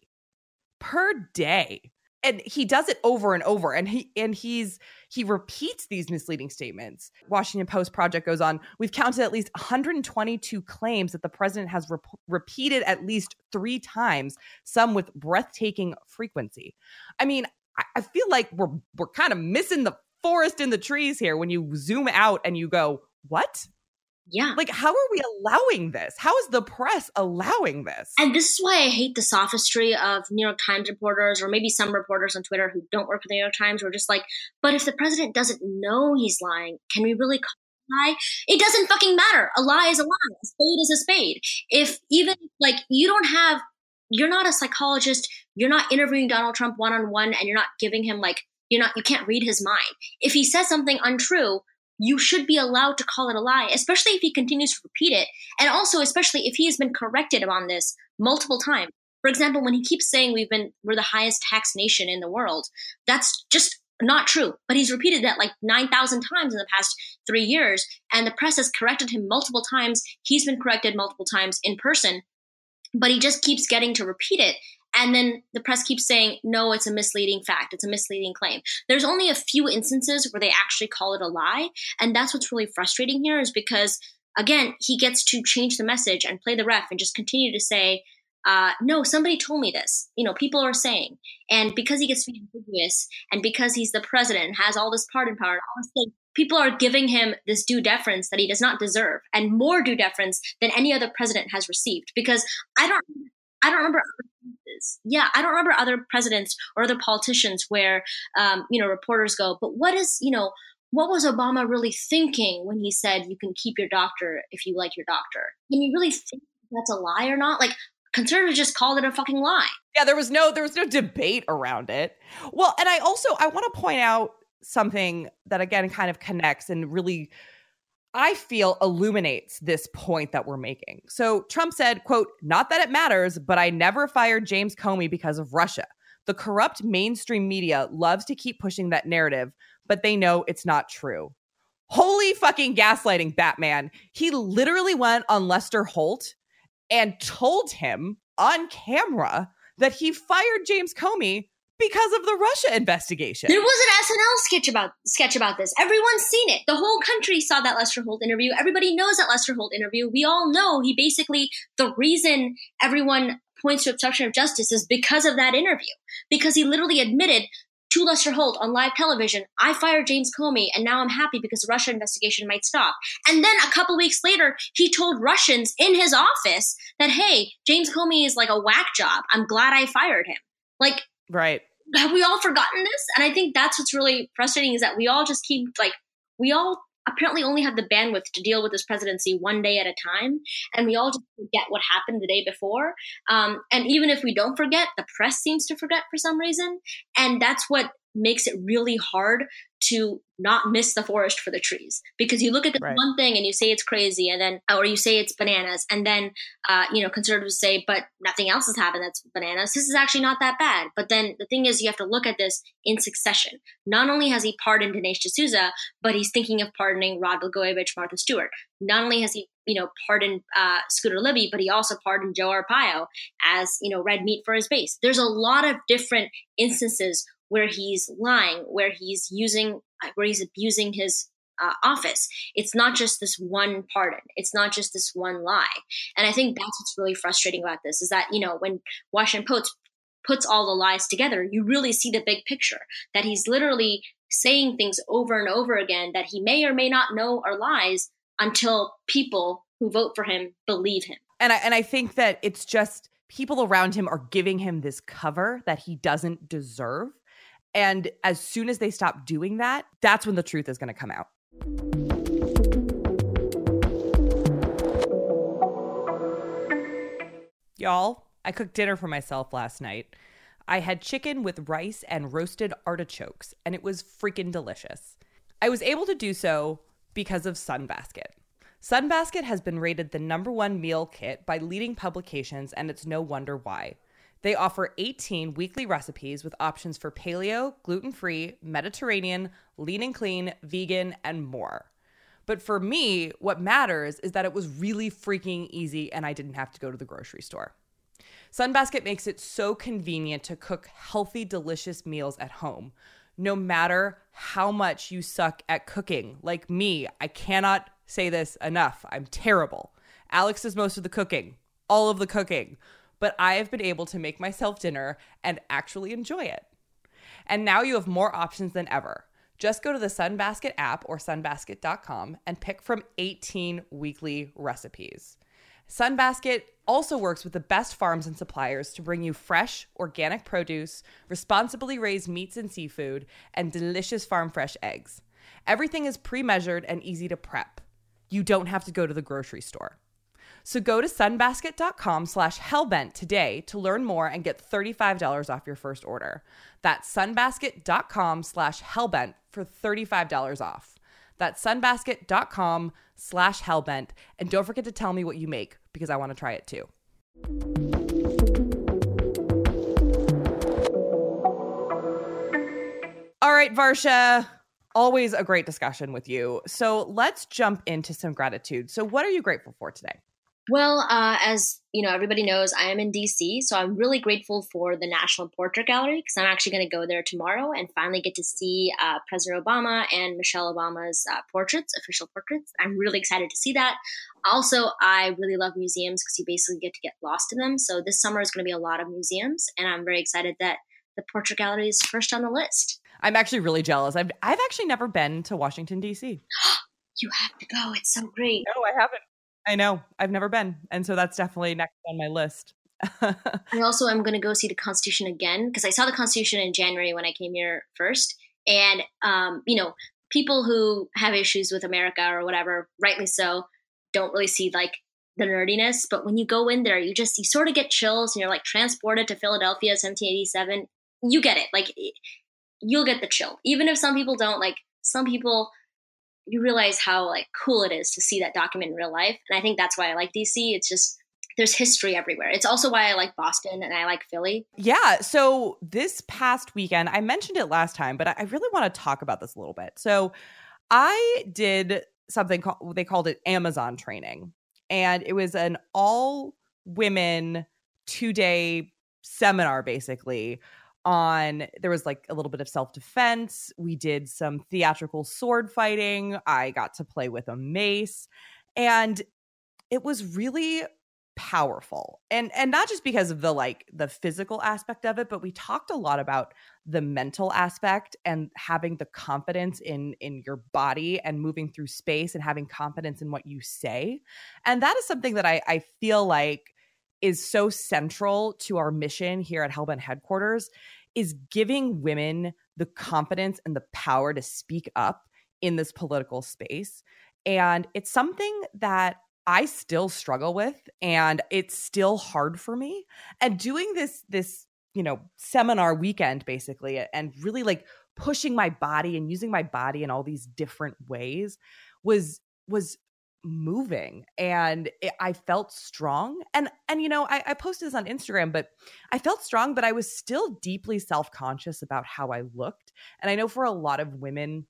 Per day. And he does it over and over. And he and he's he repeats these misleading statements. Washington Post project goes on. We've counted at least one hundred twenty-two claims that the president has rep- repeated at least three times, some with breathtaking frequency. I mean, I, I feel like we're we're kind of missing the forest in the trees here when you zoom out and you go, what? Yeah. Like, how are we allowing this? How is the press allowing this? And this is why I hate the sophistry of New York Times reporters, or maybe some reporters on Twitter who don't work for the New York Times, who are just like, but if the president doesn't know he's lying, can we really call it a lie? It doesn't fucking matter. A lie is a lie. A spade is a spade. If even, like, you don't have, you're not a psychologist, you're not interviewing Donald Trump one-on-one, and you're not giving him, like, you're not, you can't read his mind. If he says something untrue, you should be allowed to call it a lie, especially if he continues to repeat it. And also, especially if he has been corrected on this multiple times. For example, when he keeps saying we've been, we're the highest tax nation in the world, that's just not true. But he's repeated that like nine thousand times in the past three years. And the press has corrected him multiple times. He's been corrected multiple times in person, but he just keeps getting to repeat it. And then the press keeps saying, no, it's a misleading fact. It's a misleading claim. There's only a few instances where they actually call it a lie. And that's what's really frustrating here, is because, again, he gets to change the message and play the ref and just continue to say, uh, no, somebody told me this. You know, people are saying. And because he gets to be ambiguous, and because he's the president and has all this pardon power and all this thing, people are giving him this due deference that he does not deserve, and more due deference than any other president has received. Because I don't I don't remember other cases. Yeah, I don't remember other presidents or other politicians where, um, you know, reporters go, but what is, you know, what was Obama really thinking when he said you can keep your doctor if you like your doctor? Can you really think that's a lie or not? Like, conservatives just called it a fucking lie. Yeah, there was no there was no debate around it. Well, and I also I want to point out something that, again, kind of connects and really, I feel, illuminates this point that we're making. So Trump said, quote, not that it matters, but I never fired James Comey because of Russia. The corrupt mainstream media loves to keep pushing that narrative, but they know it's not true. Holy fucking gaslighting, Batman. He literally went on Lester Holt and told him on camera that he fired James Comey because of the Russia investigation. There was an S N L sketch about sketch about this. Everyone's seen it. The whole country saw that Lester Holt interview. Everybody knows that Lester Holt interview. We all know he basically, the reason everyone points to obstruction of justice is because of that interview. Because he literally admitted to Lester Holt on live television, I fired James Comey, and now I'm happy because the Russia investigation might stop. And then a couple weeks later, he told Russians in his office that, hey, James Comey is like a whack job. I'm glad I fired him. Like, right. Have we all forgotten this? And I think that's what's really frustrating, is that we all just keep, like, we all apparently only have the bandwidth to deal with this presidency one day at a time. And we all just forget what happened the day before. Um, and even if we don't forget, the press seems to forget for some reason. And that's what makes it really hard to not miss the forest for the trees, because you look at this right. one thing and you say it's crazy, and then, or you say it's bananas, and then, uh, you know, conservatives say, but nothing else has happened that's bananas. This is actually not that bad. But then the thing is, you have to look at this in succession. Not only has he pardoned Dinesh D'Souza, but he's thinking of pardoning Rod Blagojevich, Martha Stewart. Not only has he, you know, pardoned uh, Scooter Libby, but he also pardoned Joe Arpaio as, you know, red meat for his base. There's a lot of different instances where he's lying, where he's using, where he's abusing his uh, office. It's not just this one pardon. It's not just this one lie. And I think that's what's really frustrating about this, is that, you know, when Washington Post puts all the lies together, you really see the big picture, that he's literally saying things over and over again that he may or may not know are lies until people who vote for him believe him. And I, and I think that it's just people around him are giving him this cover that he doesn't deserve. And as soon as they stop doing that, that's when the truth is going to come out. Y'all, I cooked dinner for myself last night. I had chicken with rice and roasted artichokes, and it was freaking delicious. I was able to do so because of Sunbasket. Sunbasket has been rated the number one meal kit by leading publications, and it's no wonder why. They offer eighteen weekly recipes with options for paleo, gluten-free, Mediterranean, lean and clean, vegan, and more. But for me, what matters is that it was really freaking easy and I didn't have to go to the grocery store. Sunbasket makes it so convenient to cook healthy, delicious meals at home, no matter how much you suck at cooking. Like me, I cannot say this enough. I'm terrible. Alex does most of the cooking, all of the cooking, but I have been able to make myself dinner and actually enjoy it. And now you have more options than ever. Just go to the Sunbasket app or sunbasket dot com and pick from eighteen weekly recipes. Sunbasket also works with the best farms and suppliers to bring you fresh, organic produce, responsibly raised meats and seafood, and delicious farm fresh eggs. Everything is pre-measured and easy to prep. You don't have to go to the grocery store. So go to sunbasket dot com slash hellbent today to learn more and get thirty-five dollars off your first order. That's sunbasket dot com slash hellbent for thirty-five dollars off. That's sunbasket dot com slash hellbent. And don't forget to tell me what you make because I want to try it too. All right, Varsha, always a great discussion with you. So let's jump into some gratitude. So what are you grateful for today? Well, uh, as you know, everybody knows I am in D C, so I'm really grateful for the National Portrait Gallery because I'm actually going to go there tomorrow and finally get to see uh, President Obama and Michelle Obama's uh, portraits, official portraits. I'm really excited to see that. Also, I really love museums because you basically get to get lost in them. So this summer is going to be a lot of museums, and I'm very excited that the Portrait Gallery is first on the list. I'm actually really jealous. I've I've actually never been to Washington, D C. You have to go. It's so great. No, I haven't. I know. I've never been. And so that's definitely next on my list. I also am going to go see the Constitution again because I saw the Constitution in January when I came here first. And, um, you know, people who have issues with America or whatever, rightly so, don't really see like the nerdiness. But when you go in there, you just, you sort of get chills and you're like transported to Philadelphia, seventeen eighty-seven. You get it. Like you'll get the chill. Even if some people don't, like some people, you realize how like cool it is to see that document in real life. And I think that's why I like D C. It's just, there's history everywhere. It's also why I like Boston and I like Philly. Yeah. So this past weekend, I mentioned it last time, but I really want to talk about this a little bit. So I did something called, they called it Amazon training. And it was an all women two day seminar, basically, on, there was like a little bit of self-defense. We did some theatrical sword fighting. I got to play with a mace, and it was really powerful. And and not just because of the like the physical aspect of it, but we talked a lot about the mental aspect and having the confidence in in your body and moving through space and having confidence in what you say. And that is something that I, I feel like is so central to our mission here at Hellbent headquarters, is giving women the confidence and the power to speak up in this political space. And it's something that I still struggle with, and it's still hard for me. And doing this, this, you know, seminar weekend, basically, and really like pushing my body and using my body in all these different ways was, was moving, and it, I felt strong. And, and, you know, I, I posted this on Instagram, but I felt strong, but I was still deeply self-conscious about how I looked. And I know for a lot of women,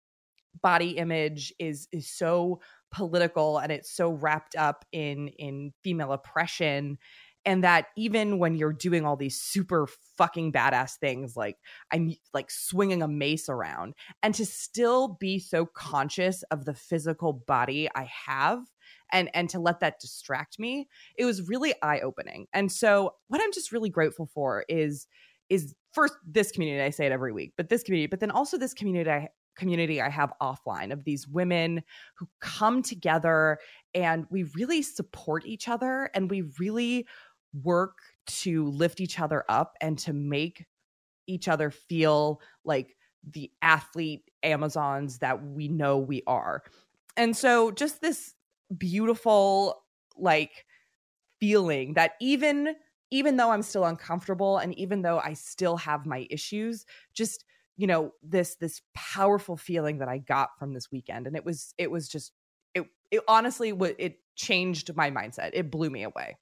body image is, is so political and it's so wrapped up in, in female oppression. And that even when you're doing all these super fucking badass things, like I'm like swinging a mace around, and to still be so conscious of the physical body I have and and to let that distract me, it was really eye-opening. And so what I'm just really grateful for is is first this community. I say it every week, but this community, but then also this community I community I have offline of these women who come together and we really support each other and we really work to lift each other up and to make each other feel like the athlete Amazons that we know we are. And so just this beautiful like feeling that even even though I'm still uncomfortable and even though I still have my issues, just you know, this this powerful feeling that I got from this weekend. And it was it was just it it honestly w- it changed my mindset. It blew me away.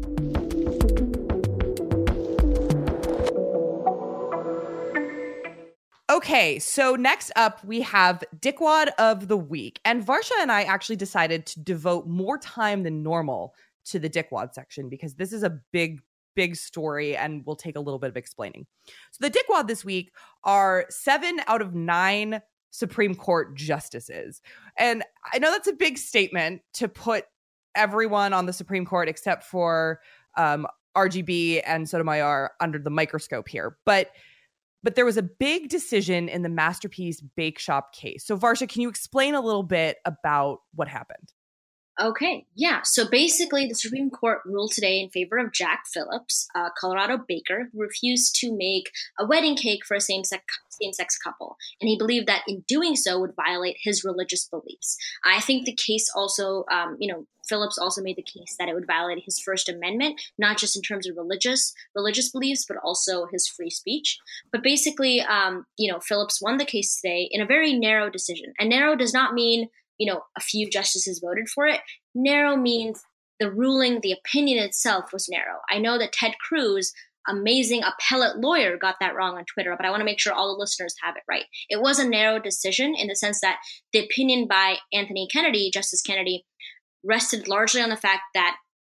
Okay, so next up we have Dickwad of the Week. And Varsha and I actually decided to devote more time than normal to the Dickwad section because this is a big, big story and will take a little bit of explaining. So the Dickwad this week are seven out of nine Supreme Court justices. And I know that's a big statement to put everyone on the Supreme Court except for um, R G B and Sotomayor under the microscope here. But But there was a big decision in the Masterpiece Bake Shop case. So Varsha, can you explain a little bit about what happened? Okay, yeah. So basically, the Supreme Court ruled today in favor of Jack Phillips, a Colorado baker who refused to make a wedding cake for a same-sex, same-sex couple. And he believed that in doing so would violate his religious beliefs. I think the case also, um, you know, Phillips also made the case that it would violate his First Amendment, not just in terms of religious religious beliefs, but also his free speech. But basically, um, you know, Phillips won the case today in a very narrow decision. And narrow does not mean, you know, a few justices voted for it. Narrow means the ruling, the opinion itself was narrow. I know that Ted Cruz, amazing appellate lawyer, got that wrong on Twitter, but I want to make sure all the listeners have it right. It was a narrow decision in the sense that the opinion by Anthony Kennedy, Justice Kennedy, rested largely on the fact that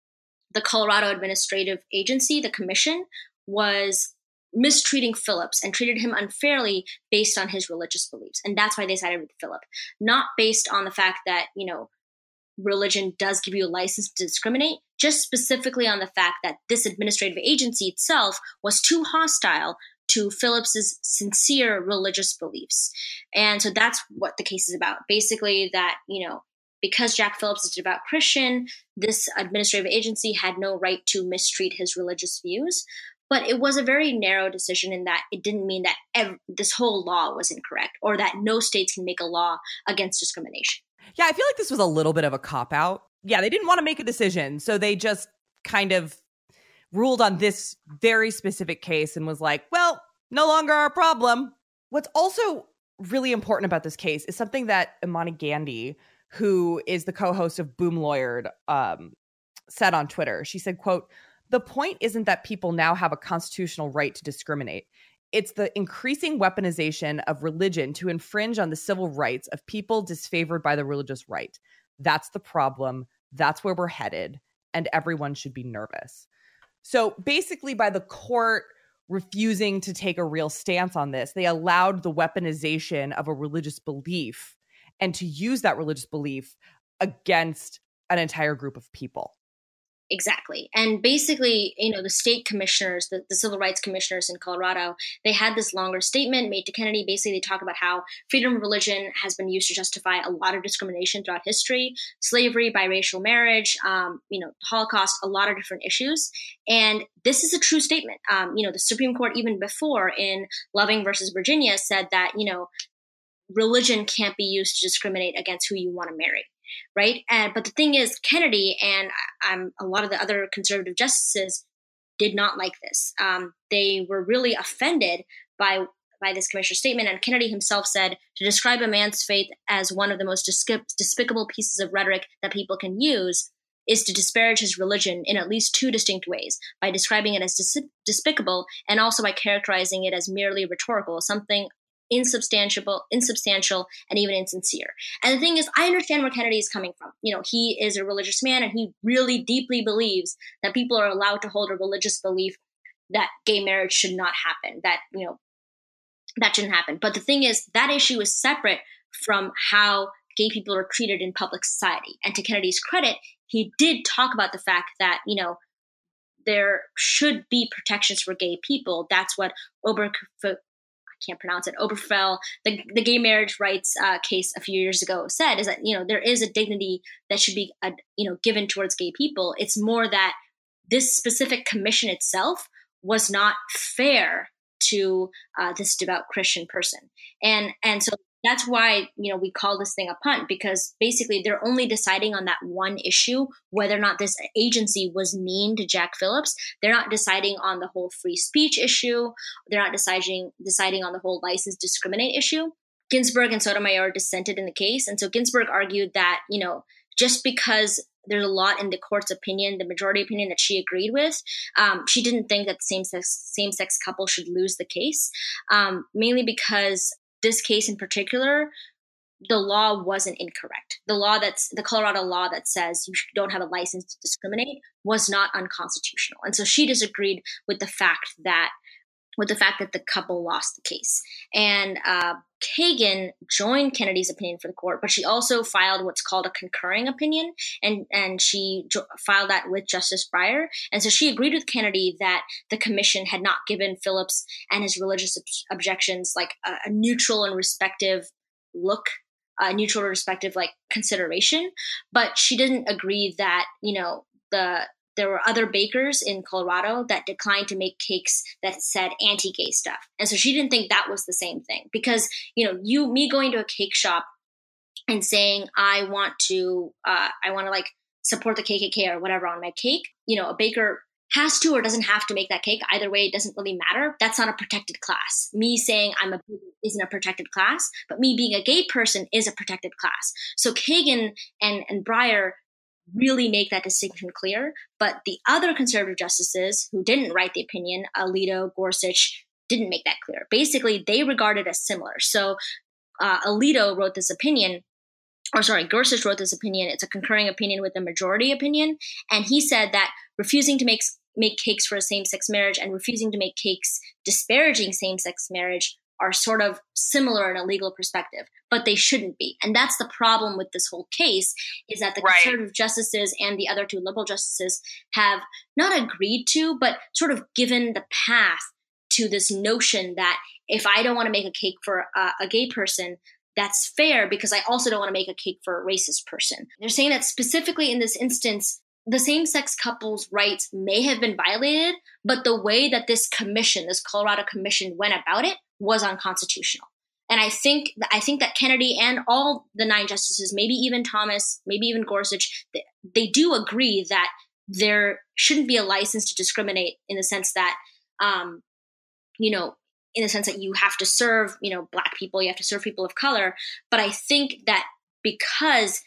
the Colorado Administrative Agency, the commission, was mistreating Phillips and treated him unfairly based on his religious beliefs. And that's why they sided with Philip, not based on the fact that, you know, religion does give you a license to discriminate, just specifically on the fact that this administrative agency itself was too hostile to Phillips's sincere religious beliefs. And so that's what the case is about. Basically that, you know, because Jack Phillips is a devout Christian, this administrative agency had no right to mistreat his religious views. But it was a very narrow decision in that it didn't mean that ev- this whole law was incorrect or that no states can make a law against discrimination. Yeah, I feel like this was a little bit of a cop-out. Yeah, they didn't want to make a decision, so they just kind of ruled on this very specific case and was like, well, no longer our problem. What's also really important about this case is something that Imani Gandhi, who is the co-host of Boom Lawyered, um, said on Twitter. She said, quote, "The point isn't that people now have a constitutional right to discriminate. It's the increasing weaponization of religion to infringe on the civil rights of people disfavored by the religious right. That's the problem. That's where we're headed. And everyone should be nervous." So basically, by the court refusing to take a real stance on this, they allowed the weaponization of a religious belief and to use that religious belief against an entire group of people. Exactly. And basically, you know, the state commissioners, the, the civil rights commissioners in Colorado, they had this longer statement made to Kennedy. Basically, they talk about how freedom of religion has been used to justify a lot of discrimination throughout history, slavery, biracial marriage, um, you know, Holocaust, a lot of different issues. And this is a true statement. Um, you know, the Supreme Court, even before in Loving versus Virginia, said that, you know, religion can't be used to discriminate against who you want to marry. Right. And, but the thing is, Kennedy and um, a lot of the other conservative justices did not like this. Um, they were really offended by by this commissioner's statement. And Kennedy himself said, to describe a man's faith as one of the most disc- despicable pieces of rhetoric that people can use is to disparage his religion in at least two distinct ways, by describing it as dis- despicable and also by characterizing it as merely rhetorical, something insubstantial, insubstantial, and even insincere. And the thing is, I understand where Kennedy is coming from. You know, he is a religious man, and he really deeply believes that people are allowed to hold a religious belief that gay marriage should not happen, that, you know, that shouldn't happen. But the thing is, that issue is separate from how gay people are treated in public society. And to Kennedy's credit, he did talk about the fact that, you know, there should be protections for gay people. That's what Ober, I can't pronounce it, Obergefell, the, the gay marriage rights uh, case a few years ago said, is that, you know, there is a dignity that should be, uh, you know, given towards gay people. It's more that this specific commission itself was not fair to uh, this devout Christian person. And, and so that's why, you know, we call this thing a punt, because basically they're only deciding on that one issue, whether or not this agency was mean to Jack Phillips. They're not deciding on the whole free speech issue. They're not deciding deciding on the whole license to discriminate issue. Ginsburg and Sotomayor dissented in the case. And so Ginsburg argued that, you know, just because there's a lot in the court's opinion, the majority opinion that she agreed with, um, she didn't think that the same-sex, same-sex couple should lose the case, um, mainly because this case in particular, the law wasn't incorrect. The law that's the Colorado law that says you don't have a license to discriminate was not unconstitutional. And so she disagreed with the fact that with the fact that the couple lost the case. And uh, Kagan joined Kennedy's opinion for the court, but she also filed what's called a concurring opinion, and, and she jo- filed that with Justice Breyer. And so she agreed with Kennedy that the commission had not given Phillips and his religious ob- objections like a, a neutral and respective look, a neutral and respective like consideration. But she didn't agree that, you know, the there were other bakers in Colorado that declined to make cakes that said anti-gay stuff. And so she didn't think that was the same thing, because, you know, you, me going to a cake shop and saying, I want to, uh, I want to like support the K K K or whatever on my cake, you know, a baker has to or doesn't have to make that cake. Either way, it doesn't really matter. That's not a protected class. Me saying I'm a baker isn't a protected class, but me being a gay person is a protected class. So Kagan and, and Breyer really make that distinction clear. But the other conservative justices who didn't write the opinion, Alito, Gorsuch, didn't make that clear. Basically, they regard it as similar. So uh, Alito wrote this opinion, or sorry, Gorsuch wrote this opinion. It's a concurring opinion with a majority opinion. And he said that refusing to make, make cakes for a same-sex marriage and refusing to make cakes disparaging same-sex marriage are sort of similar in a legal perspective, but they shouldn't be. And that's the problem with this whole case, is that the right. conservative justices and the other two liberal justices have not agreed to, but sort of given the path to this notion that if I don't want to make a cake for a, a gay person, that's fair because I also don't want to make a cake for a racist person. They're saying that specifically in this instance, the same-sex couple's rights may have been violated, but the way that this commission, this Colorado commission went about it was unconstitutional. And I think I think that Kennedy and all the nine justices, maybe even Thomas, maybe even Gorsuch, they, they do agree that there shouldn't be a license to discriminate in the sense that, um, you know, in the sense that you have to serve, you know, Black people, you have to serve people of color. But I think that because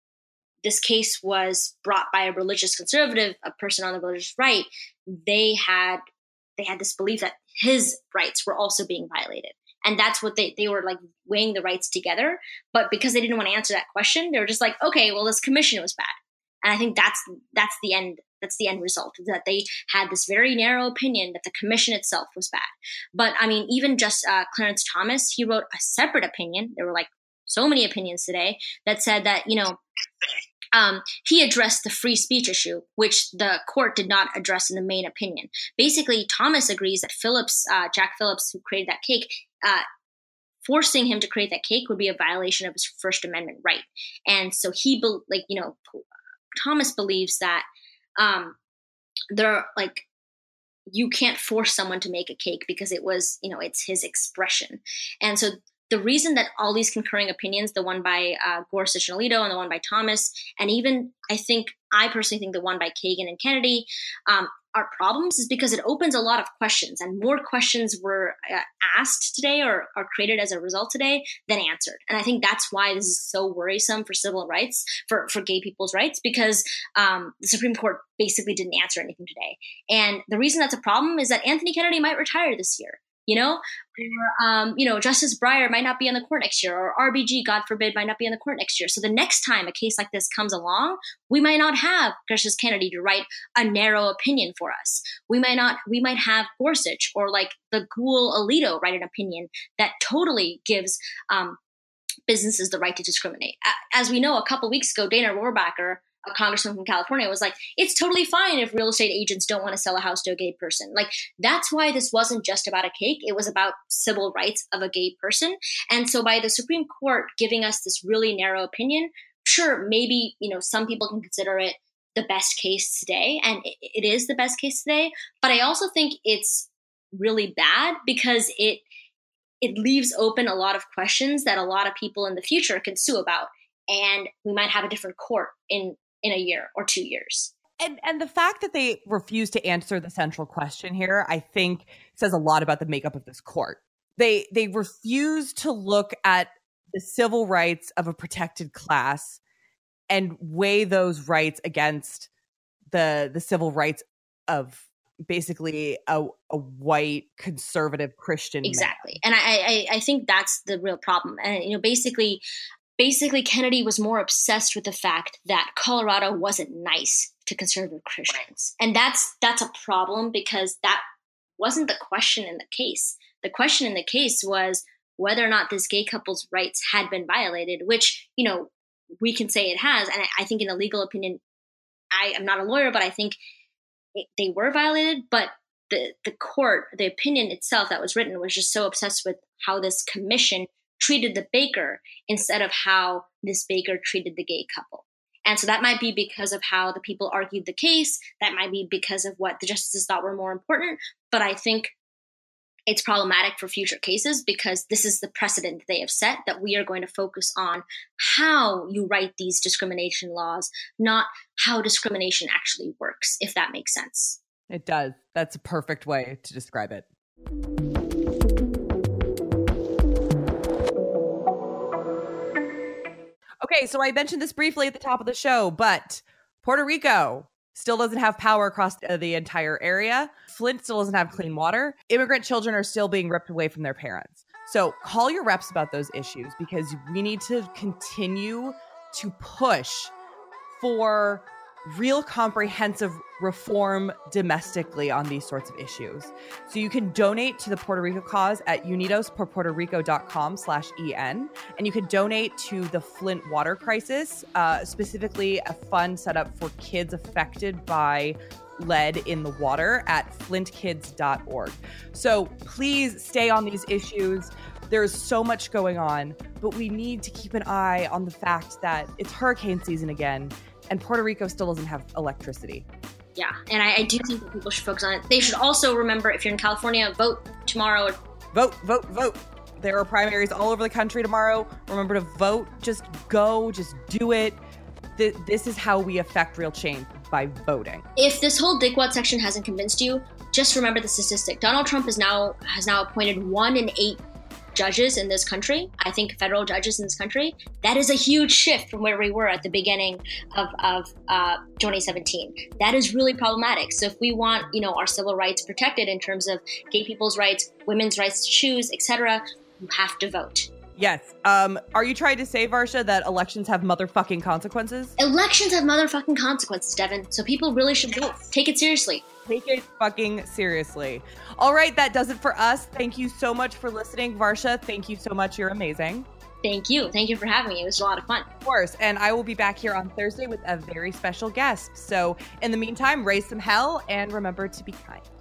this case was brought by a religious conservative, a person on the religious right, they had they had this belief that his rights were also being violated. And that's what they, they were like weighing the rights together. But because they didn't want to answer that question, they were just like, okay, well, this commission was bad. And I think that's that's the end. That's the end result, that they had this very narrow opinion that the commission itself was bad. But I mean, even just uh, Clarence Thomas, he wrote a separate opinion. There were like so many opinions today that said that, you know, Um, he addressed the free speech issue, which the court did not address in the main opinion. Basically, Thomas agrees that Phillips, uh, Jack Phillips, who created that cake, uh, forcing him to create that cake would be a violation of his First Amendment right. And so he, be- like, you know, Thomas believes that um, there are, like, you can't force someone to make a cake because it was, you know, it's his expression. And so the reason that all these concurring opinions, the one by uh, Gorsuch and Alito and the one by Thomas, and even I think, I personally think the one by Kagan and Kennedy um, are problems, is because it opens a lot of questions, and more questions were uh, asked today or are created as a result today than answered. And I think that's why this is so worrisome for civil rights, for, for gay people's rights, because um, the Supreme Court basically didn't answer anything today. And the reason that's a problem is that Anthony Kennedy might retire this year. you know, or, um, you know, Justice Breyer might not be on the court next year, or R B G, God forbid, might not be on the court next year. So the next time a case like this comes along, we might not have Justice Kennedy to write a narrow opinion for us. We might not, we might have Gorsuch or like the ghoul Alito write an opinion that totally gives um, businesses the right to discriminate. As we know, a couple weeks ago, Dana Rohrabacher, a congressman from California, was like, it's totally fine if real estate agents don't want to sell a house to a gay person. Like, that's why this wasn't just about a cake. It was about civil rights of a gay person. And so by the Supreme Court giving us this really narrow opinion, sure, maybe, you know, some people can consider it the best case today. And it, it is the best case today. But I also think it's really bad because it, it leaves open a lot of questions that a lot of people in the future can sue about. And we might have a different court in in a year or two years. And and the fact that they refuse to answer the central question here, I think says a lot about the makeup of this court. They they refuse to look at the civil rights of a protected class and weigh those rights against the the civil rights of basically a, a white conservative Christian exactly. man. And I, I I think that's the real problem. And you know, basically Basically, Kennedy was more obsessed with the fact that Colorado wasn't nice to conservative Christians. And that's that's a problem because that wasn't the question in the case. The question in the case was whether or not this gay couple's rights had been violated, which, you know, we can say it has. And I, I think in a legal opinion, I am not a lawyer, but I think it, they were violated. But the, the court, the opinion itself that was written was just so obsessed with how this commission treated the baker instead of how this baker treated the gay couple. And so that might be because of how the people argued the case. That might be because of what the justices thought were more important. But I think it's problematic for future cases because this is the precedent that they have set, that we are going to focus on how you write these discrimination laws, not how discrimination actually works, if that makes sense. It does. That's a perfect way to describe it. Okay, so I mentioned this briefly at the top of the show, but Puerto Rico still doesn't have power across the entire area. Flint still doesn't have clean water. Immigrant children are still being ripped away from their parents. So call your reps about those issues because we need to continue to push for real comprehensive reform domestically on these sorts of issues. So you can donate to the Puerto Rico cause at unidosporpuertorico.com slash en. And you can donate to the Flint water crisis, uh, specifically a fund set up for kids affected by lead in the water at flint kids dot org. So please stay on these issues. There's so much going on, but we need to keep an eye on the fact that it's hurricane season again, and Puerto Rico still doesn't have electricity. Yeah, and I, I do think that people should focus on it. They should also remember, if you're in California, vote tomorrow. Vote, vote, vote. There are primaries all over the country tomorrow. Remember to vote. Just go. Just do it. Th- this is how we affect real change, by voting. If this whole Dickwad section hasn't convinced you, just remember the statistic. Donald Trump is now has now appointed one in eight judges in this country, I think federal judges in this country. That is a huge shift from where we were at the beginning of, of uh, twenty seventeen. That is really problematic. So if we want, you know, our civil rights protected in terms of gay people's rights, women's rights to choose, et cetera, you have to vote. Yes. Um, are you trying to say, Varsha, that elections have motherfucking consequences? Elections have motherfucking consequences, Devin. So people really should vote. Take it seriously. Take it fucking seriously. All right, that does it for us. Thank you so much for listening. Varsha, thank you so much. You're amazing. Thank you. Thank you for having me. It was a lot of fun. Of course. And I will be back here on Thursday with a very special guest. So in the meantime, raise some hell and remember to be kind.